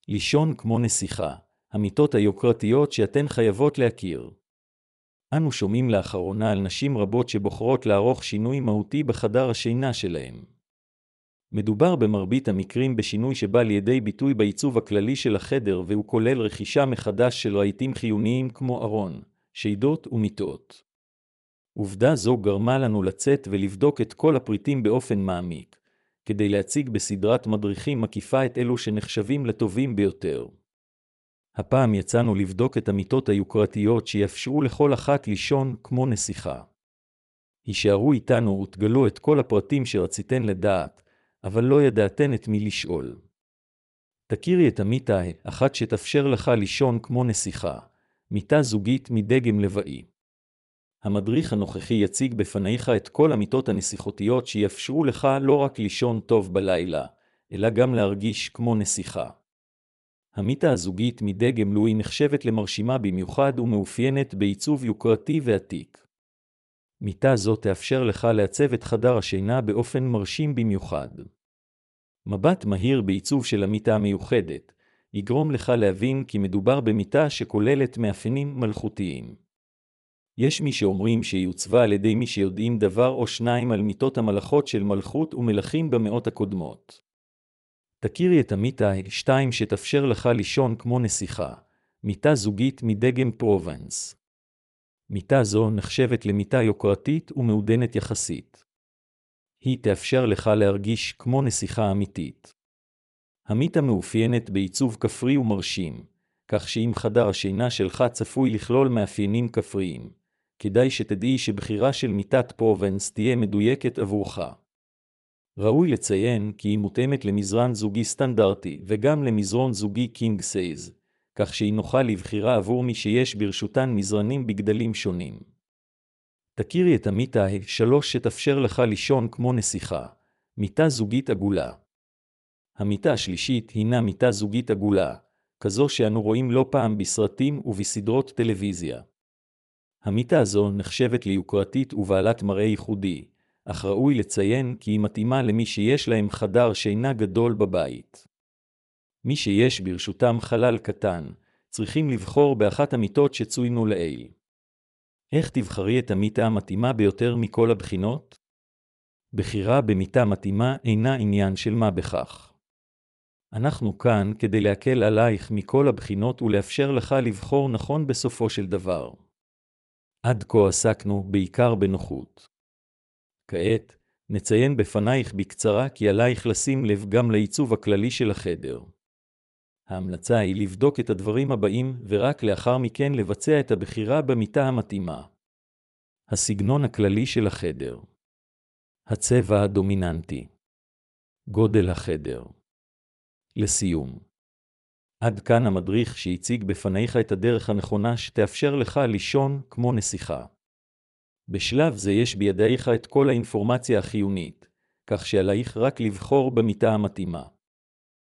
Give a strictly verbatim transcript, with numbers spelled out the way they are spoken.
לישון כמו נסיכה, המיטות היוקרתיות שאתן חייבות להכיר. אנו שומעים לאחרונה על נשים רבות שבוחרות לערוך שינוי מהותי בחדר השינה שלהם. מדובר במרבית המקרים בשינוי שבא לידי ביטוי בעיצוב הכללי של החדר, והוא כולל רכישה מחדש של רהיטים חיוניים כמו ארון, שידות ומיטות. עובדה זו גרמה לנו לצאת ולבדוק את כל הפריטים באופן מעמיק, כדי להציג בסדרת מדריכים מקיפה את אלו שנחשבים לטובים ביותר. הפעם יצאנו לבדוק את המיטות היוקרתיות שיאפשרו לכל אחת לישון כמו נסיכה. הישארו איתנו ותגלו את כל הפרטים שרציתן לדעת, אבל לא ידעתן את מי לשאול. תכירי את המיטה אחת שתאפשר לך לישון כמו נסיכה, מיטה זוגית מדגם לבאי. המדריך הנוכחי יציג בפניך את כל המיטות הנסיכותיות שיאפשרו לך לא רק לישון טוב בלילה, אלא גם להרגיש כמו נסיכה. המיטה הזוגית מדגם לואי נחשבת למרשימה במיוחד ומאופיינת בעיצוב יוקרתי ועתיק. מיטה זו תאפשר לך לעצב את חדר השינה באופן מרשים במיוחד. מבט מהיר בעיצוב של המיטה המיוחדת יגרום לך להבין כי מדובר במיטה שכוללת מאפיינים מלכותיים. יש מי שאומרים שהיא עוצבה על ידי מי שיודעים דבר או שניים על מיטות המלאכות של מלכות ומלכים במאות הקודמות. תכירי את המיטה שתיים שתאפשר לך לישון כמו נסיכה, מיטה זוגית מדגם פרובנס. מיטה זו נחשבת למיטה יוקרתית ומעודנת יחסית. היא תאפשר לך להרגיש כמו נסיכה אמיתית. המיטה מאופיינת בעיצוב כפרי ומרשים, כך שאם חדר השינה שלך צפוי לכלול מאפיינים כפריים, כדאי שתדעי שבחירה של מיטת פרובנס תהיה מדויקת עבורך. ראוי לציין כי היא מותאמת למזרן זוגי סטנדרטי וגם למזרון זוגי קינג סייז, כך שהיא נוחה לבחירה עבור מי שיש ברשותן מזרנים בגדלים שונים. תכירי את המיטה שלוש שתאפשר לך לישון כמו נסיכה, מיטה זוגית עגולה. המיטה השלישית הינה מיטה זוגית עגולה, כזו שאנו רואים לא פעם בסרטים ובסדרות טלוויזיה. המיטה הזו נחשבת ליוקרתית ובעלת מראה ייחודי, אך ראוי לציין כי היא מתאימה למי שיש להם חדר שינה גדול בבית. מי שיש ברשותם חלל קטן, צריכים לבחור באחת המיטות שצוינו לעיל. איך תבחרי את המיטה המתאימה ביותר מכל הבחינות? בחירה במיטה מתאימה אינה עניין של מה בכך. אנחנו כאן כדי להקל עלייך מכל הבחינות ולאפשר לך לבחור נכון בסופו של דבר. עד כה עסקנו בעיקר בנוחות. כעת, נציין בפנייך בקצרה כי עלייך לשים לב גם לעיצוב הכללי של החדר. ההמלצה היא לבדוק את הדברים הבאים ורק לאחר מכן לבצע את הבחירה במיטה המתאימה. הסגנון הכללי של החדר. הצבע הדומיננטי. גודל החדר. לסיום. עד כאן המדריך שהציג בפניך את הדרך הנכונה שתאפשר לך לישון כמו נסיכה. בשלב זה יש בידייך את כל האינפורמציה החיונית, כך שעלייך רק לבחור במיטה המתאימה.